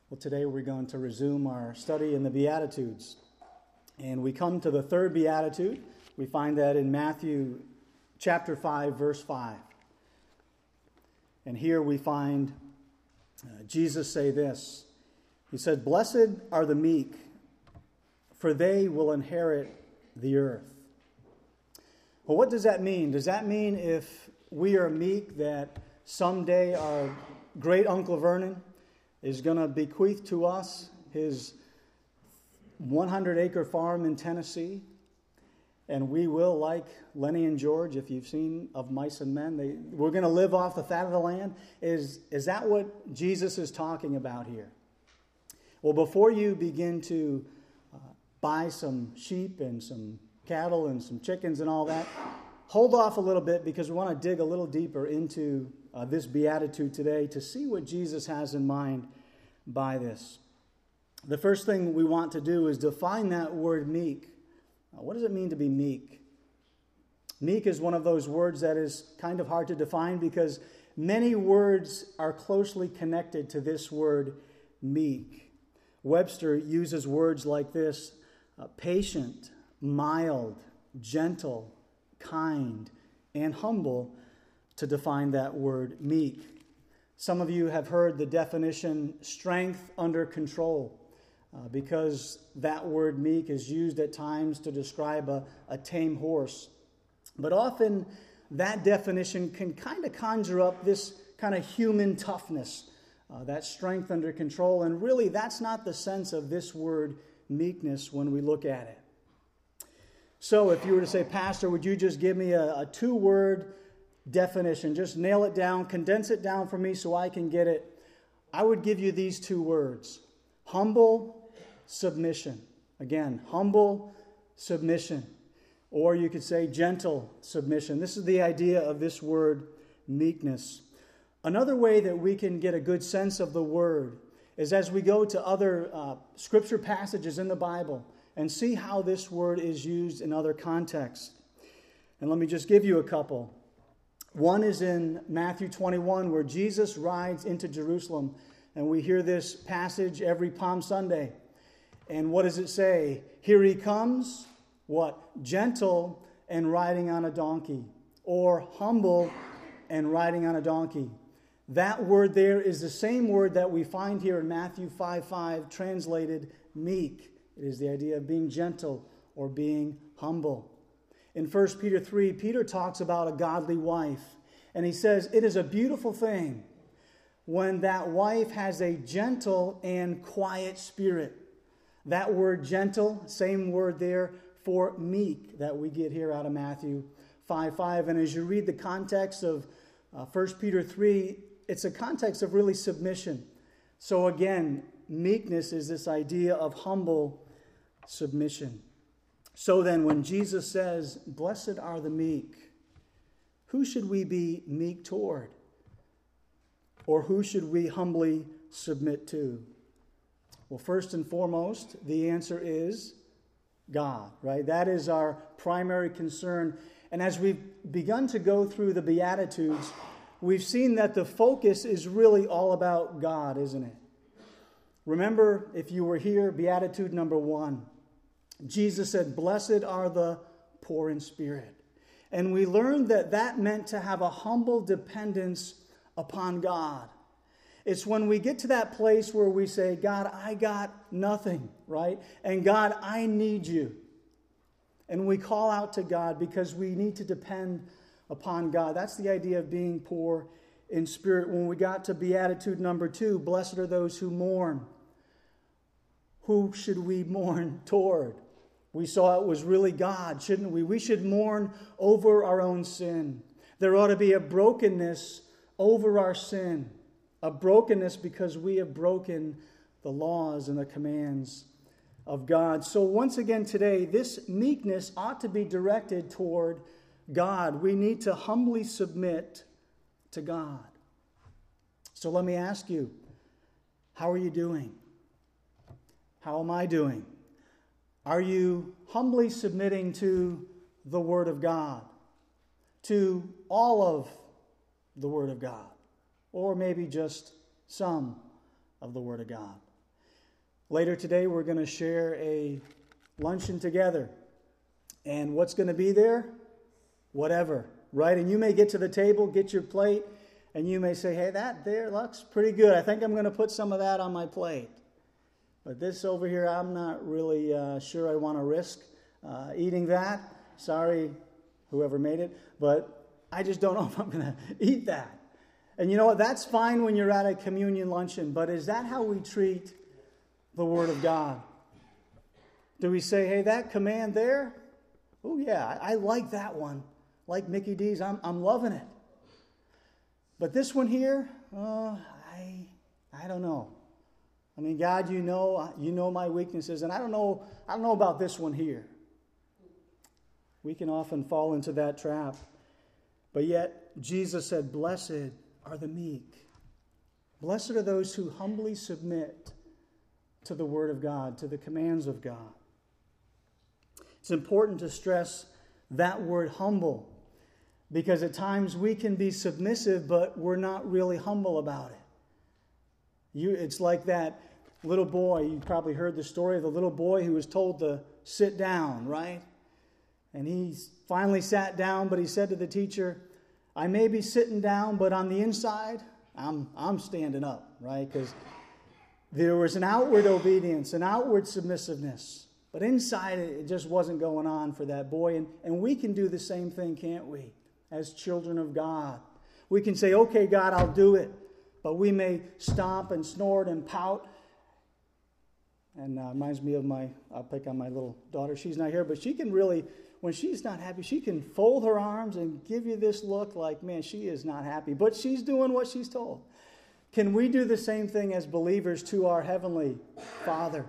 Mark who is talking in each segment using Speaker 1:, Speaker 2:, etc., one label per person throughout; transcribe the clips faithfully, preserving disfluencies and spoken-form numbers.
Speaker 1: Well, today we're going to resume our study in the Beatitudes. And we come to the third Beatitude. We find that in Matthew chapter five, verse five. And here we find uh, Jesus say this. He said, "Blessed are the meek, for they will inherit the earth." Well, what does that mean? Does that mean if we are meek that someday our great Uncle Vernon is going to bequeath to us his one hundred acre farm in Tennessee, and we will, like Lenny and George, if you've seen Of Mice and Men, they, we're going to live off the fat of the land? Is, is that what Jesus is talking about here? Well, before you begin to uh, buy some sheep and some cattle and some chickens and all that, hold off a little bit, because we want to dig a little deeper into uh, this beatitude today to see what Jesus has in mind by this. The first thing we want to do is define that word meek. Uh, what does it mean to be meek? Meek is one of those words that is kind of hard to define because many words are closely connected to this word meek. Webster uses words like this: uh, patient, mild, gentle, kind, and humble to define that word meek. Some of you have heard the definition strength under control uh, because that word meek is used at times to describe a, a tame horse. But often that definition can kind of conjure up this kind of human toughness, uh, that strength under control. And really that's not the sense of this word meekness when we look at it. So if you were to say, "Pastor, would you just give me a, a two-word definition, just nail it down, condense it down for me so I can get it," I would give you these two words: humble submission. Again, humble submission. Or you could say gentle submission. This is the idea of this word meekness. Another way that we can get a good sense of the word is as we go to other uh, scripture passages in the Bible and see how this word is used in other contexts. And let me just give you a couple. One is in Matthew twenty-one, where Jesus rides into Jerusalem, and we hear this passage every Palm Sunday. And what does it say? Here he comes, what? Gentle and riding on a donkey, or humble and riding on a donkey. That word there is the same word that we find here in Matthew five five, translated meek. It is the idea of being gentle or being humble. In First Peter three, Peter talks about a godly wife. And he says, it is a beautiful thing when that wife has a gentle and quiet spirit. That word gentle, same word there for meek that we get here out of Matthew five five. And as you read the context of uh, First Peter three, it's a context of really submission. So again, meekness is this idea of humble submission. So then, when Jesus says, "Blessed are the meek," who should we be meek toward? Or who should we humbly submit to? Well, first and foremost, the answer is God, right? That is our primary concern. And as we've begun to go through the Beatitudes, we've seen that the focus is really all about God, isn't it? Remember, if you were here, Beatitude number one, Jesus said, "Blessed are the poor in spirit." And we learned that that meant to have a humble dependence upon God. It's when we get to that place where we say, "God, I got nothing," right? And "God, I need you." And we call out to God because we need to depend upon God. That's the idea of being poor in spirit. When we got to Beatitude number two, "Blessed are those who mourn." Who should we mourn toward? We saw it was really God, shouldn't we? We should mourn over our own sin. There ought to be a brokenness over our sin. A brokenness because we have broken the laws and the commands of God. So once again today, this meekness ought to be directed toward God. We need to humbly submit to God. So let me ask you, how are you doing? How am I doing? Are you humbly submitting to the Word of God? To all of the Word of God? Or maybe just some of the Word of God? Later today, we're going to share a luncheon together. And what's going to be there? Whatever, right? And you may get to the table, get your plate, and you may say, hey, that there looks pretty good. I think I'm going to put some of that on my plate. But this over here, I'm not really uh, sure I want to risk uh, eating that. Sorry, whoever made it. But I just don't know if I'm going to eat that. And you know what? That's fine when you're at a communion luncheon. But is that how we treat the Word of God? Do we say, hey, that command there? Oh, yeah, I, I like that one. Like Mickey D's, I'm, I'm loving it. But this one here, uh, I I don't know. I mean, God, you know you know my weaknesses, and I don't know I don't know about this one here. We can often fall into that trap. But yet, Jesus said, blessed are the meek. Blessed are those who humbly submit to the Word of God, to the commands of God. It's important to stress that word humble, because at times we can be submissive, but we're not really humble about it. You, it's like that little boy. You probably heard the story of the little boy who was told to sit down, right? And he finally sat down, but he said to the teacher, I may be sitting down, but on the inside, I'm, I'm standing up, right? Because there was an outward obedience, an outward submissiveness. But inside, it just wasn't going on for that boy. And, and we can do the same thing, can't we? As children of God. We can say, okay, God, I'll do it. But we may stomp and snort and pout. And uh, reminds me of my, I'll pick on my little daughter. She's not here, but she can really, when she's not happy, she can fold her arms and give you this look like, man, she is not happy. But she's doing what she's told. Can we do the same thing as believers to our Heavenly Father?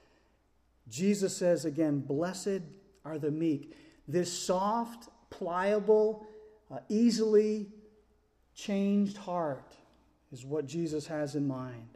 Speaker 1: Jesus says again, blessed are the meek. This soft, pliable, uh, easily changed heart is what Jesus has in mind.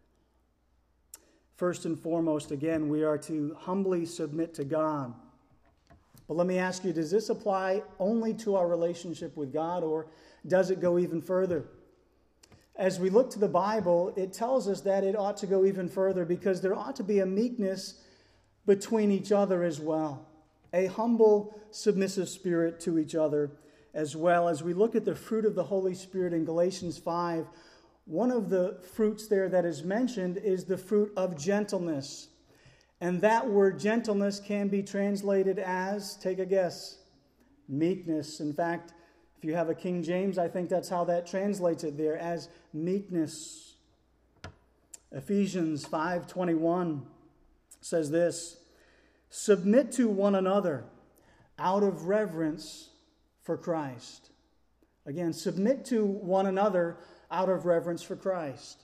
Speaker 1: First and foremost, again, we are to humbly submit to God. But let me ask you, does this apply only to our relationship with God, or does it go even further? As we look to the Bible, it tells us that it ought to go even further, because there ought to be a meekness between each other as well. A humble, submissive spirit to each other as well. As we look at the fruit of the Holy Spirit in Galatians five, one of the fruits there that is mentioned is the fruit of gentleness. And that word gentleness can be translated as, take a guess, meekness. In fact, if you have a King James, I think that's how that translates it there, as meekness. Ephesians five twenty-one says this, submit to one another out of reverence for Christ. Again, submit to one another out of reverence for Christ.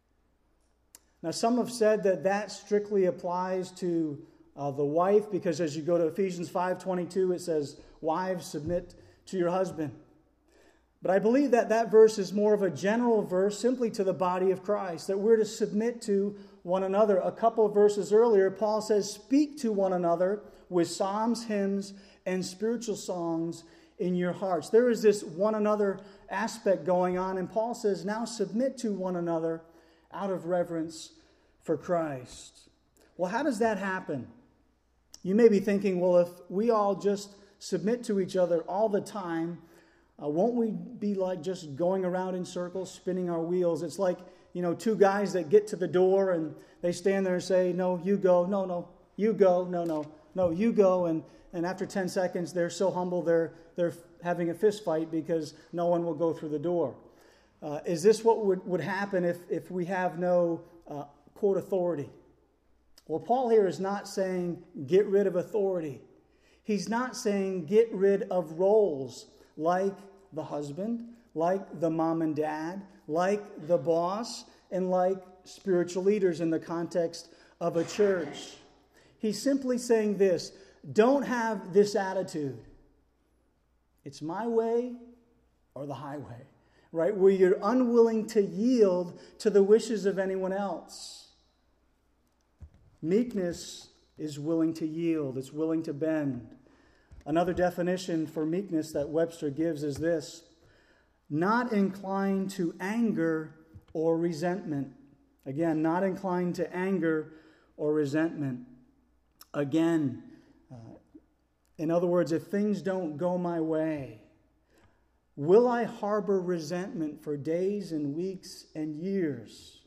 Speaker 1: Now, some have said that that strictly applies to uh, the wife, because as you go to Ephesians five twenty-two, it says, wives, submit to your husband. But I believe that that verse is more of a general verse simply to the body of Christ, that we're to submit to one another. A couple of verses earlier, Paul says, speak to one another with psalms, hymns, and spiritual songs in your hearts. There is this one another aspect going on, and Paul says, now submit to one another out of reverence for Christ. Well, how does that happen? You may be thinking, well, if we all just submit to each other all the time, uh, won't we be like just going around in circles, spinning our wheels? It's like, you know, two guys that get to the door and they stand there and say, no, you go, no, no, you go, no, no, no, you go. And, and after ten seconds, they're so humble, they're, they're having a fist fight because no one will go through the door. Uh, is this what would, would happen if, if we have no, uh, quote, authority? Well, Paul here is not saying get rid of authority. He's not saying get rid of roles like the husband, like the mom and dad, like the boss, and like spiritual leaders in the context of a church. He's simply saying this, don't have this attitude. It's my way or the highway, right? Where you're unwilling to yield to the wishes of anyone else. Meekness is willing to yield. It's willing to bend. Another definition for meekness that Webster gives is this: not inclined to anger or resentment. Again, not inclined to anger or resentment. Again, uh, in other words, if things don't go my way, will I harbor resentment for days and weeks and years?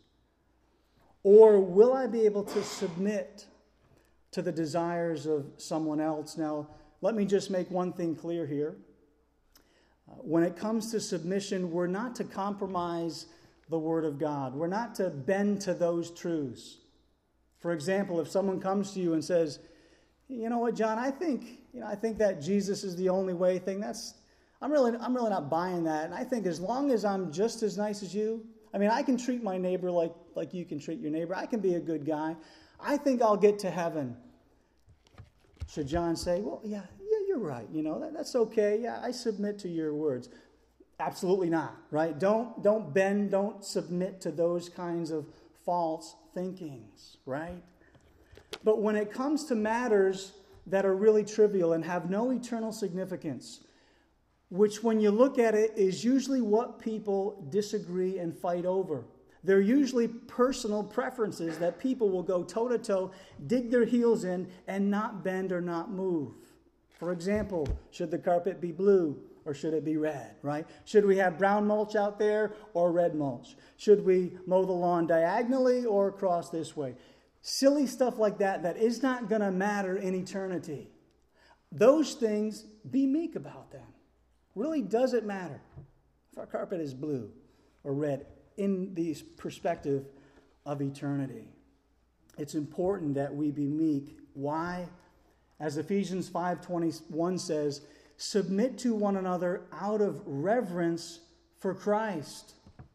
Speaker 1: Or will I be able to submit to the desires of someone else? Now, let me just make one thing clear here. Uh, when it comes to submission, we're not to compromise the Word of God. We're not to bend to those truths. For example, if someone comes to you and says, you know what, John, I think, you know, I think that Jesus is the only way thing, that's, I'm really, I'm really not buying that. And I think as long as I'm just as nice as you, I mean, I can treat my neighbor like, like you can treat your neighbor. I can be a good guy. I think I'll get to heaven. Should John say, well, yeah, yeah, you're right. You know, that, that's okay. Yeah, I submit to your words. Absolutely not, right? Don't, don't bend, don't submit to those kinds of false thinkings, right? But when it comes to matters that are really trivial and have no eternal significance, which when you look at it is usually what people disagree and fight over. They're usually personal preferences that people will go toe-to-toe, dig their heels in, and not bend or not move. For example, should the carpet be blue or should it be red, right? Should we have brown mulch out there or red mulch? Should we mow the lawn diagonally or across this way? Silly stuff like that that is not going to matter in eternity. Those things, be meek about them. Really, does it matter if our carpet is blue or red in the perspective of eternity? It's important that we be meek. Why? As Ephesians five twenty-one says, submit to one another out of reverence for Christ.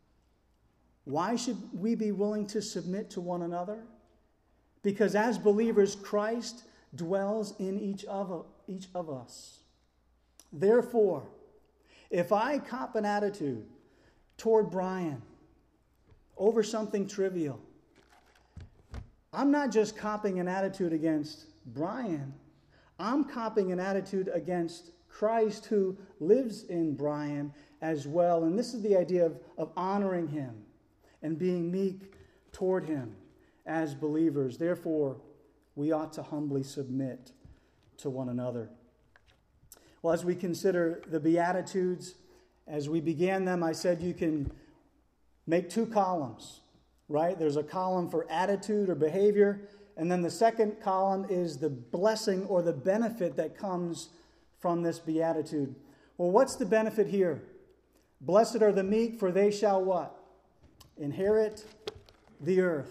Speaker 1: Why should we be willing to submit to one another? Because as believers, Christ dwells in each of, each of us. Therefore, if I cop an attitude toward Brian over something trivial, I'm not just copping an attitude against Brian. I'm copping an attitude against Christ who lives in Brian as well. And this is the idea of, of honoring him and being meek toward him as believers. Therefore, we ought to humbly submit to one another. Well, as we consider the Beatitudes, as we began them, I said you can make two columns, right? There's a column for attitude or behavior, and then the second column is the blessing or the benefit that comes from this Beatitude. Well, what's the benefit here? Blessed are the meek, for they shall what? Inherit the earth.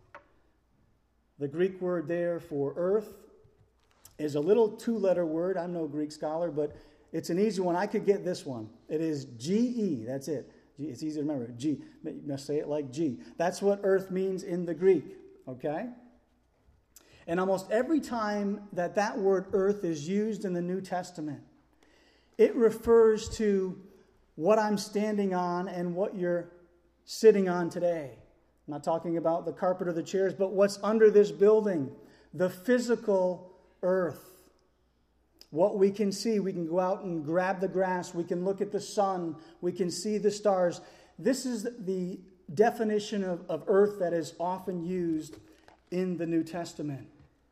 Speaker 1: The Greek word there for earth is a little two-letter word. I'm no Greek scholar, but it's an easy one. I could get this one. It is G E. That's it. It's easy to remember. G. You must say it like G. That's what earth means in the Greek. Okay? And almost every time that that word earth is used in the New Testament, it refers to what I'm standing on and what you're sitting on today. I'm not talking about the carpet or the chairs, but what's under this building, the physical earth. What we can see, we can go out and grab the grass, we can look at the sun, we can see the stars. This is the definition of, of earth that is often used in the New Testament.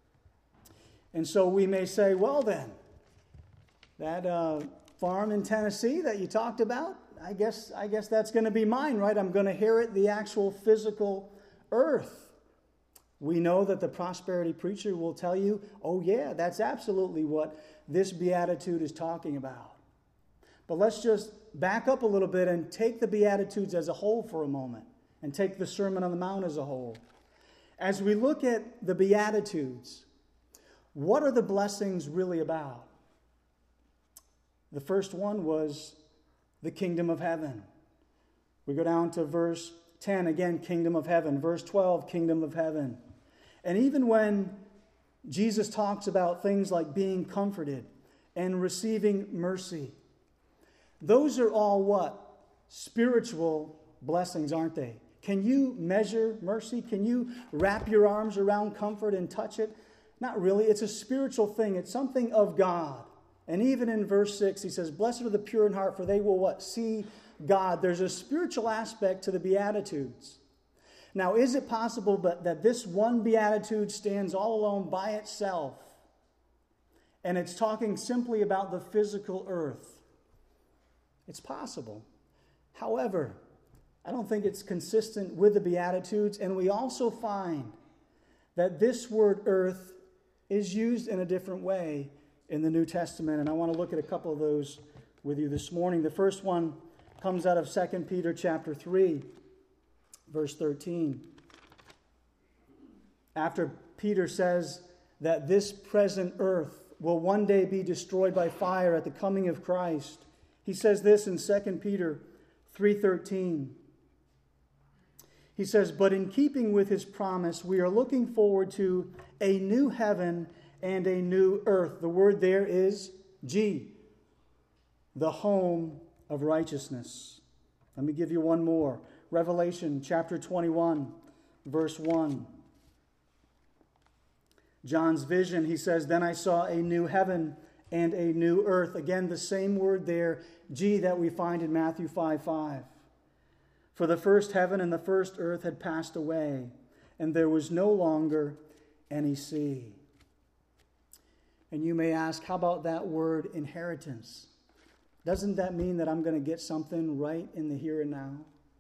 Speaker 1: And so we may say, well then, that uh, farm in Tennessee that you talked about, I guess I guess that's going to be mine, right? I'm going to inherit the actual physical earth. We know that the prosperity preacher will tell you, oh yeah, that's absolutely what this beatitude is talking about. But let's just back up a little bit and take the Beatitudes as a whole for a moment and take the Sermon on the Mount as a whole. As we look at the Beatitudes, what are the blessings really about? The first one was the kingdom of heaven. We go down to verse ten, again, kingdom of heaven. Verse twelve, kingdom of heaven. And even when Jesus talks about things like being comforted and receiving mercy, those are all what? Spiritual blessings, aren't they? Can you measure mercy? Can you wrap your arms around comfort and touch it? Not really. It's a spiritual thing. It's something of God. And even in verse six, he says, blessed are the pure in heart, for they will what? See God. There's a spiritual aspect to the Beatitudes. Now, is it possible that, that this one beatitude stands all alone by itself, and it's talking simply about the physical earth? It's possible. However, I don't think it's consistent with the Beatitudes, and we also find that this word earth is used in a different way in the New Testament, and I want to look at a couple of those with you this morning. The first one comes out of Second Peter chapter three, verse thirteen. After Peter says that this present earth will one day be destroyed by fire at the coming of Christ, he says this in Second Peter three thirteen. He says, "But in keeping with his promise, we are looking forward to a new heaven and a new earth." The word there is G, the home of righteousness. Let me give you one more. Revelation chapter twenty-one, verse one. John's vision, he says, "Then I saw a new heaven and a new earth." Again, the same word there, G, that we find in Matthew five five. "For the first heaven and the first earth had passed away, and there was no longer any sea." And you may ask, how about that word inheritance? Doesn't that mean that I'm going to get something right in the here and now?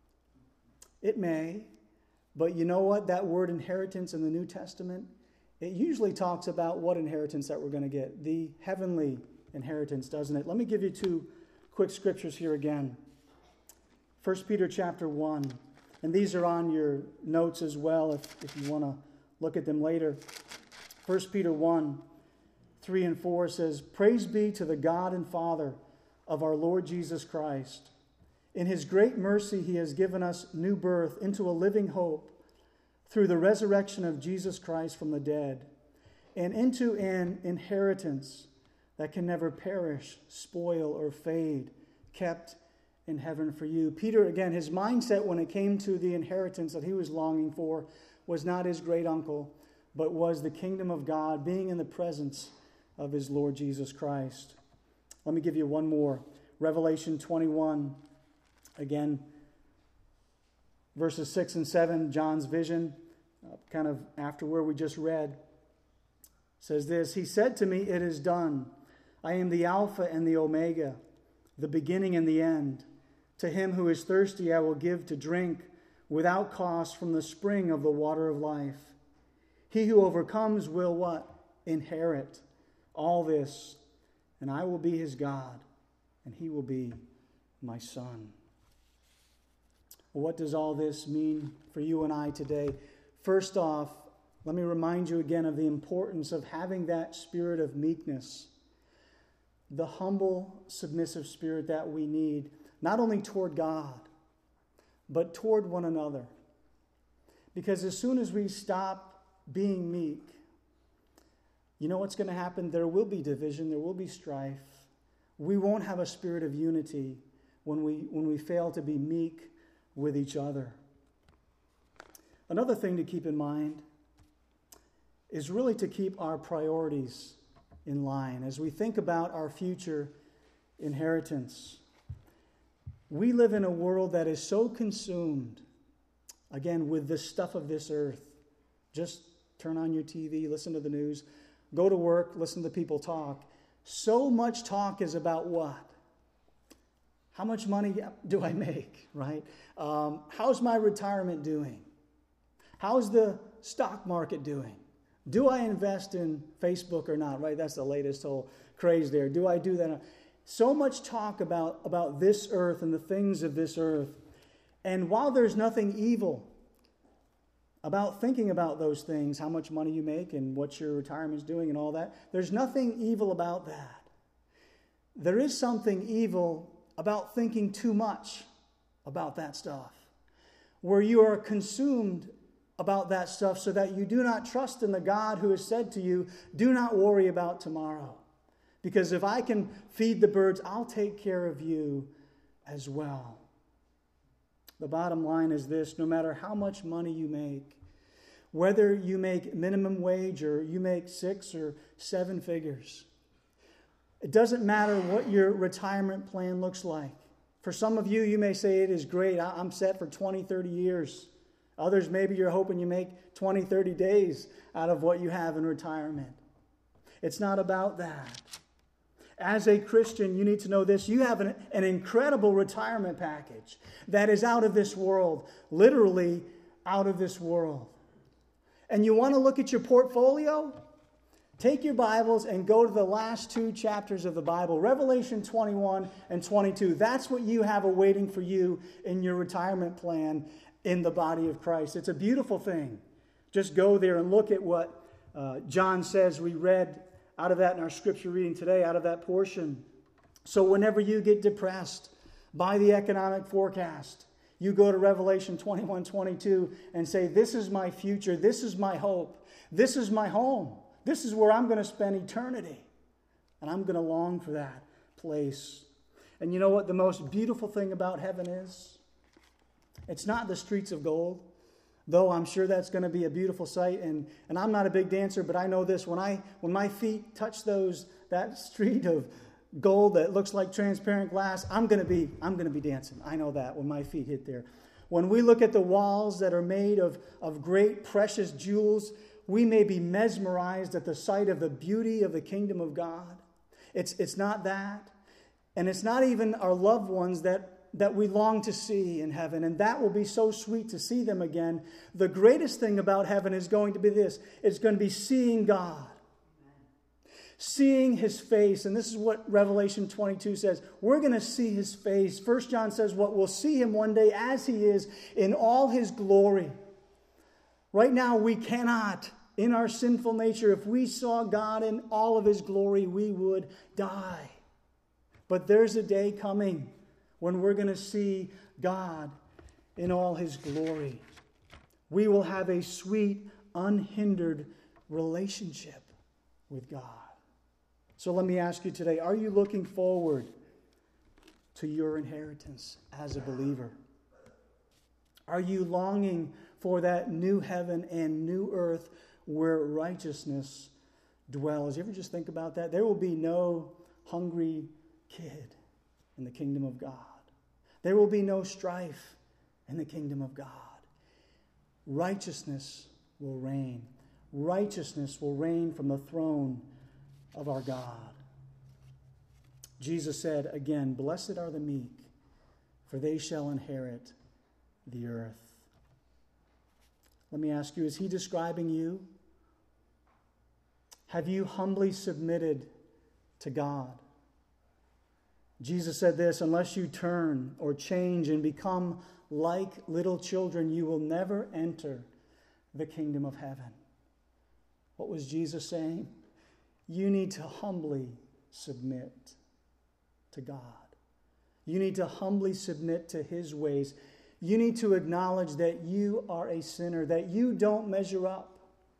Speaker 1: It may, but you know what? That word inheritance in the New Testament, it usually talks about what inheritance that we're going to get. The heavenly inheritance, doesn't it? Let me give you two quick scriptures here again. First Peter chapter one, and these are on your notes as well if, if you want to look at them later. First Peter one, three and four says, "Praise be to the God and Father of our Lord Jesus Christ. In his great mercy he has given us new birth into a living hope through the resurrection of Jesus Christ from the dead, and into an inheritance that can never perish, spoil, or fade, kept in heaven for you." Peter, again, his mindset when it came to the inheritance that he was longing for was not his great uncle, but was the kingdom of God, being in the presence of his Lord Jesus Christ. Let me give you one more. Revelation twenty-one, again, verses six and seven, John's vision, uh, kind of after where we just read, says this, "He said to me, 'It is done. I am the Alpha and the Omega, the beginning and the end. To him who is thirsty I will give to drink without cost from the spring of the water of life. He who overcomes will" what? "Inherit all this, and I will be his God, and he will be my son." Well, what does all this mean for you and I today? First off, let me remind you again of the importance of having that spirit of meekness, the humble, submissive spirit that we need, not only toward God, but toward one another. Because as soon as we stop being meek, you know what's going to happen? There will be division, there will be strife. We won't have a spirit of unity when we when we fail to be meek with each other. Another thing to keep in mind is really to keep our priorities in line as we think about our future inheritance. We live in a world that is so consumed, again, with the stuff of this earth. Just turn on your T V, listen to the news, go to work, listen to people talk. So much talk is about what? How much money do I make, right? Um, how's my retirement doing? How's the stock market doing? Do I invest in Facebook or not, right? That's the latest whole craze there. Do I do that? So much talk about, about this earth and the things of this earth. And while there's nothing evil about thinking about those things, how much money you make and what your retirement's doing and all that, there's nothing evil about that. There is something evil about thinking too much about that stuff, where you are consumed about that stuff so that you do not trust in the God who has said to you, "Do not worry about tomorrow. Because if I can feed the birds, I'll take care of you as well." The bottom line is this: no matter how much money you make, whether you make minimum wage or you make six or seven figures, it doesn't matter what your retirement plan looks like. For some of you, you may say, "It is great. I'm set for twenty, thirty years Others, maybe you're hoping you make twenty, thirty days out of what you have in retirement. It's not about that. As a Christian, you need to know this. You have an, an incredible retirement package that is out of this world, literally out of this world. And you want to look at your portfolio? Take your Bibles and go to the last two chapters of the Bible, Revelation twenty-one and twenty-two. That's what you have awaiting for you in your retirement plan in the body of Christ. It's a beautiful thing. Just go there and look at what uh, John says. We read out of that in our scripture reading today, out of that portion. So whenever you get depressed by the economic forecast, you go to Revelation twenty-one, twenty-two and say, this is my future. This is my hope. This is my home. This is where I'm going to spend eternity. And I'm going to long for that place. And you know what the most beautiful thing about heaven is? It's not the streets of gold, though I'm sure that's going to be a beautiful sight. And, and I'm not a big dancer, but I know this. When I when my feet touch those that street of gold that looks like transparent glass, I'm going to be I'm going to be dancing. I know that when my feet hit there. When we look at the walls that are made of, of great precious jewels, we may be mesmerized at the sight of the beauty of the kingdom of God. It's, it's not that. And it's not even our loved ones that, that we long to see in heaven. And that will be so sweet to see them again. The greatest thing about heaven is going to be this. It's going to be seeing God. Seeing his face. And this is what Revelation twenty-two says. We're going to see his face. First John says what we'll see him one day as he is in all his glory. Right now we cannot. In our sinful nature, if we saw God in all of his glory, we would die. But there's a day coming when we're going to see God in all his glory. We will have a sweet, unhindered relationship with God. So let me ask you today, are you looking forward to your inheritance as a believer? Are you longing for that new heaven and new earth where righteousness dwells? You ever just think about that? There will be no hungry kid in the kingdom of God. There will be no strife in the kingdom of God. Righteousness will reign. Righteousness will reign from the throne of our God. Jesus said again, blessed are the meek, for they shall inherit the earth. Let me ask you, is he describing you? Have you humbly submitted to God? Jesus said this, unless you turn or change and become like little children, you will never enter the kingdom of heaven. What was Jesus saying? You need to humbly submit to God. You need to humbly submit to his ways. You need to acknowledge that you are a sinner, that you don't measure up.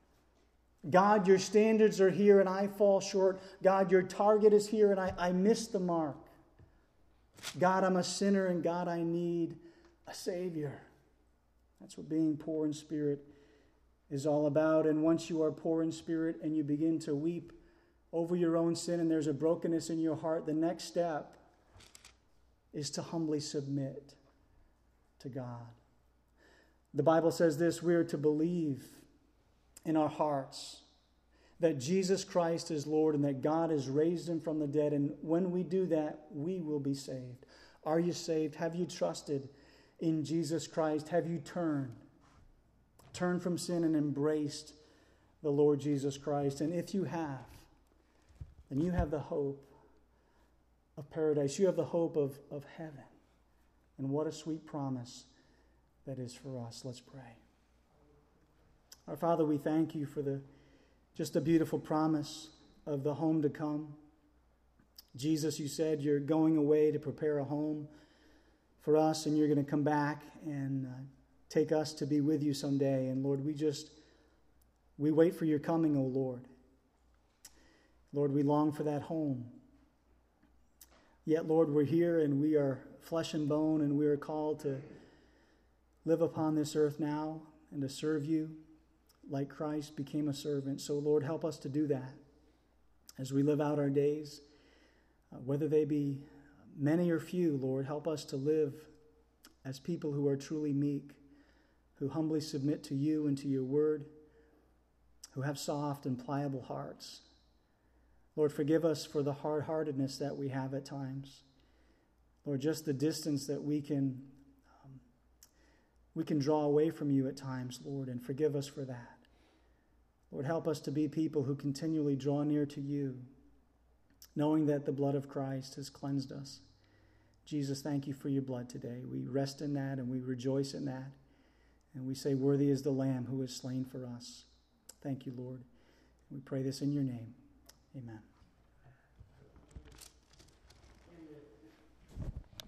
Speaker 1: God, your standards are here and I fall short. God, your target is here and I, I miss the mark. God, I'm a sinner and God, I need a Savior. That's what being poor in spirit is all about. And once you are poor in spirit and you begin to weep over your own sin and there's a brokenness in your heart, the next step is to humbly submit to God. The Bible says this, we are to believe in our hearts that Jesus Christ is Lord and that God has raised him from the dead. And when we do that, we will be saved. Are you saved? Have you trusted in Jesus Christ? Have you turned? Turned from sin and embraced the Lord Jesus Christ? And if you have, then you have the hope of paradise. You have the hope of, of heaven. And what a sweet promise that is for us. Let's pray. Our Father, we thank you for the just a beautiful promise of the home to come. Jesus, you said you're going away to prepare a home for us, and you're going to come back and uh, take us to be with you someday. And Lord, we just, we wait for your coming, O Lord. Lord, we long for that home. Yet, Lord, we're here and we are flesh and bone, and we are called to live upon this earth now and to serve you like Christ became a servant. So, Lord, help us to do that as we live out our days, uh, whether they be many or few. Lord, help us to live as people who are truly meek, who humbly submit to you and to your word, who have soft and pliable hearts. Lord, forgive us for the hard-heartedness that we have at times. Lord, just the distance that we can um, we can draw away from you at times, Lord, and forgive us for that. Lord, help us to be people who continually draw near to you, knowing that the blood of Christ has cleansed us. Jesus, thank you for your blood today. We rest in that and we rejoice in that. And we say, worthy is the Lamb who was slain for us. Thank you, Lord. We pray this in your name. Amen.